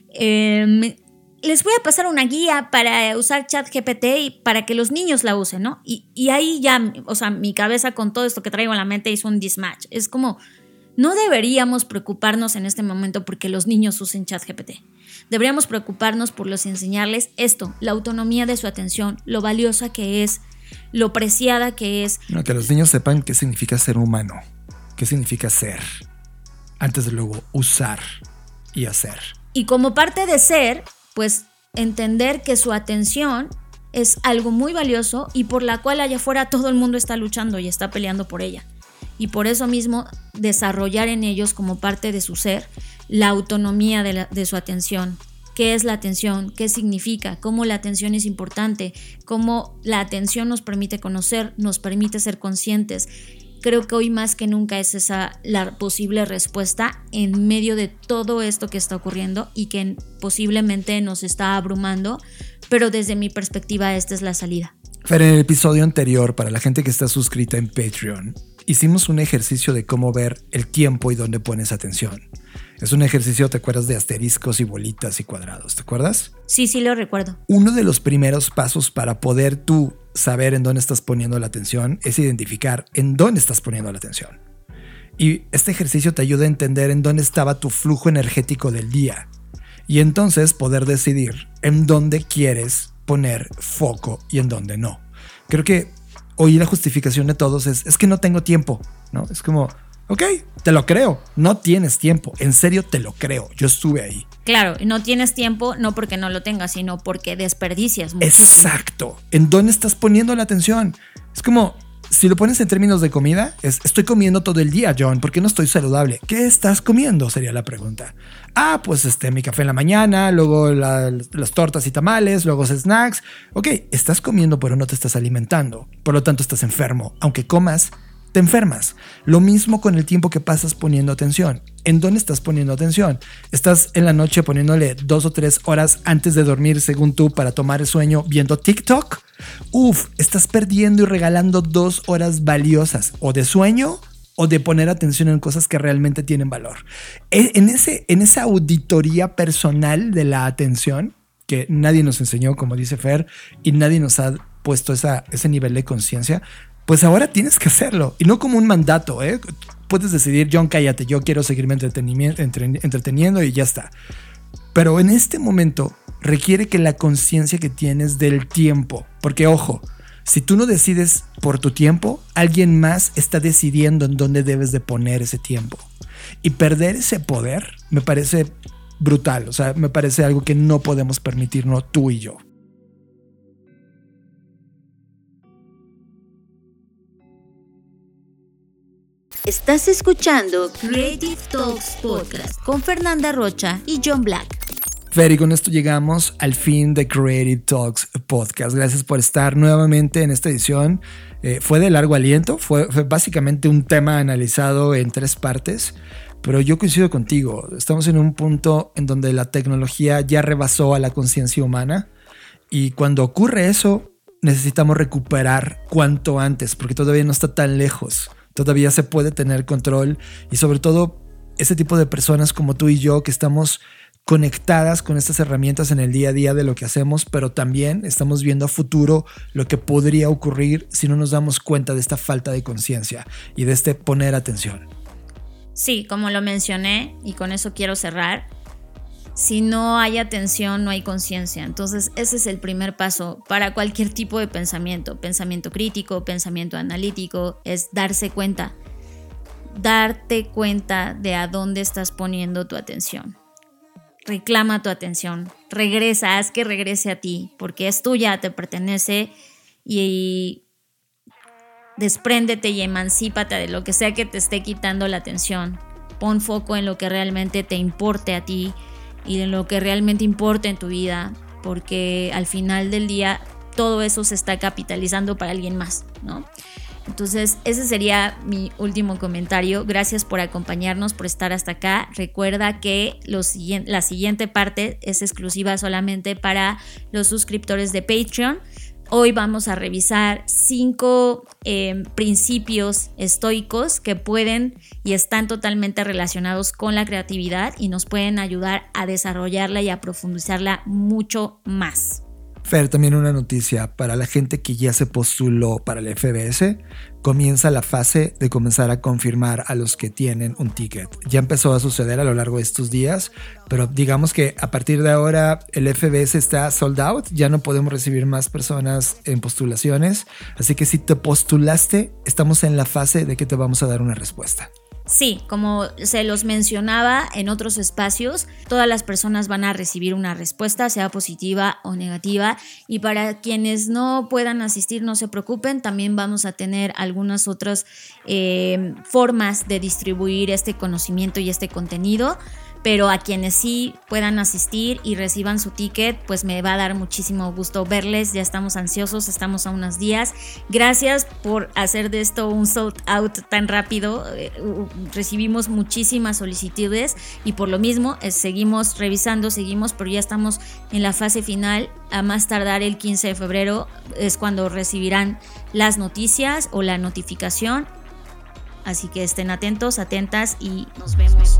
les voy a pasar una guía para usar ChatGPT y para que los niños la usen, ¿no? Y ahí ya, o sea, mi cabeza con todo esto que traigo en la mente hizo un mismatch. Es como, no deberíamos preocuparnos en este momento porque los niños usen ChatGPT. Deberíamos preocuparnos por enseñarles esto, la autonomía de su atención, lo valiosa que es, lo preciada que es. No, que los niños sepan qué significa ser humano, qué significa ser, antes de luego usar y hacer. Y como parte de ser, pues entender que su atención es algo muy valioso y por la cual allá afuera todo el mundo está luchando y está peleando por ella. Y por eso mismo desarrollar en ellos como parte de su ser la autonomía de su atención. ¿Qué es la atención? ¿Qué significa? ¿Cómo la atención es importante? ¿Cómo la atención nos permite conocer, nos permite ser conscientes? Creo que hoy más que nunca es esa la posible respuesta en medio de todo esto que está ocurriendo y que posiblemente nos está abrumando, pero desde mi perspectiva esta es la salida. Fer, en el episodio anterior, para la gente que está suscrita en Patreon, hicimos un ejercicio de cómo ver el tiempo y dónde pones atención. Es un ejercicio, ¿te acuerdas? De asteriscos y bolitas y cuadrados, ¿te acuerdas? Sí, lo recuerdo. Uno de los primeros pasos para poder tú saber en dónde estás poniendo la atención es identificar en dónde estás poniendo la atención. Y este ejercicio te ayuda a entender en dónde estaba tu flujo energético del día y entonces poder decidir en dónde quieres poner foco y en dónde no. Creo que hoy la justificación de todos es que no tengo tiempo, ¿no? Es como, ok, te lo creo, no tienes tiempo, en serio te lo creo, yo estuve ahí. Claro, no tienes tiempo no porque no lo tengas, sino porque desperdicias muchísimo. Exacto, ¿en dónde estás poniendo la atención? Es como, si lo pones en términos de comida, estoy comiendo todo el día, John, ¿por qué no estoy saludable? ¿Qué estás comiendo? Sería la pregunta. Pues mi café en la mañana, luego las tortas y tamales, luego snacks. Ok, estás comiendo pero no te estás alimentando, por lo tanto estás enfermo. Aunque comas, te enfermas. Lo mismo con el tiempo que pasas poniendo atención. ¿En dónde estás poniendo atención? ¿Estás en la noche poniéndole 2 o 3 horas antes de dormir, según tú, para tomar el sueño viendo TikTok? Estás perdiendo y regalando 2 horas valiosas o de sueño o de poner atención en cosas que realmente tienen valor. En esa auditoría personal de la atención que nadie nos enseñó, como dice Fer, y nadie nos ha puesto ese nivel de conciencia, pues ahora tienes que hacerlo. Y no como un mandato, ¿eh? Puedes decidir, John, cállate, yo quiero seguirme entreteniendo y ya está. Pero en este momento requiere que la conciencia que tienes del tiempo, porque ojo, si tú no decides por tu tiempo, alguien más está decidiendo en dónde debes de poner ese tiempo. Y perder ese poder me parece brutal, o sea, me parece algo que no podemos permitirnos tú y yo. Estás escuchando Creative Talks Podcast con Fernanda Rocha y John Black. Fer, y con esto llegamos al fin de Creative Talks Podcast. Gracias por estar nuevamente en esta edición. Fue de largo aliento, fue básicamente un tema analizado en 3 partes, pero yo coincido contigo. Estamos en un punto en donde la tecnología ya rebasó a la conciencia humana y cuando ocurre eso, necesitamos recuperar cuanto antes, porque todavía no está tan lejos. Todavía se puede tener control y sobre todo ese tipo de personas como tú y yo que estamos conectadas con estas herramientas en el día a día de lo que hacemos, pero también estamos viendo a futuro lo que podría ocurrir si no nos damos cuenta de esta falta de conciencia y de este poner atención. Sí, como lo mencioné y con eso quiero cerrar, si no hay atención no hay conciencia. Entonces ese es el primer paso para cualquier tipo de pensamiento crítico, pensamiento analítico, es darse cuenta. Darte cuenta de a dónde estás poniendo tu atención. Reclama tu atención, regresa, haz que regrese a ti, porque es tuya, te pertenece y despréndete y emancípate de lo que sea que te esté quitando la atención. Pon foco en lo que realmente te importe a ti y en lo que realmente importa en tu vida, porque al final del día todo eso se está capitalizando para alguien más, ¿no? Entonces ese sería mi último comentario. Gracias por acompañarnos, por estar hasta acá. Recuerda que la siguiente parte es exclusiva solamente para los suscriptores de Patreon. Hoy vamos a revisar 5 principios estoicos que pueden y están totalmente relacionados con la creatividad y nos pueden ayudar a desarrollarla y a profundizarla mucho más. Fer, también una noticia para la gente que ya se postuló para el FBS. Comienza la fase de comenzar a confirmar a los que tienen un ticket. Ya empezó a suceder a lo largo de estos días, pero digamos que a partir de ahora el FBS está sold out. Ya no podemos recibir más personas en postulaciones. Así que si te postulaste, estamos en la fase de que te vamos a dar una respuesta. Sí, como se los mencionaba en otros espacios, todas las personas van a recibir una respuesta, sea positiva o negativa, y para quienes no puedan asistir, no se preocupen, también vamos a tener algunas otras formas de distribuir este conocimiento y este contenido. Pero a quienes sí puedan asistir y reciban su ticket, pues me va a dar muchísimo gusto verles. Ya estamos ansiosos, estamos a unos días. Gracias por hacer de esto un sold out tan rápido. Recibimos muchísimas solicitudes y por lo mismo seguimos revisando, pero ya estamos en la fase final. A más tardar el 15 de febrero es cuando recibirán las noticias o la notificación. Así que estén atentos, atentas y nos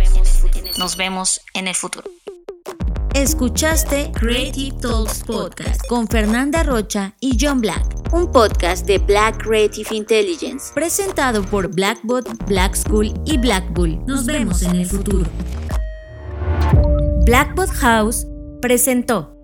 vemos en el futuro. Escuchaste Creative Talks Podcast con Fernanda Rocha y John Black, un podcast de Black Creative Intelligence, presentado por Blackbot, Black School y Black Bull. Nos vemos en el futuro. Blackbot House presentó.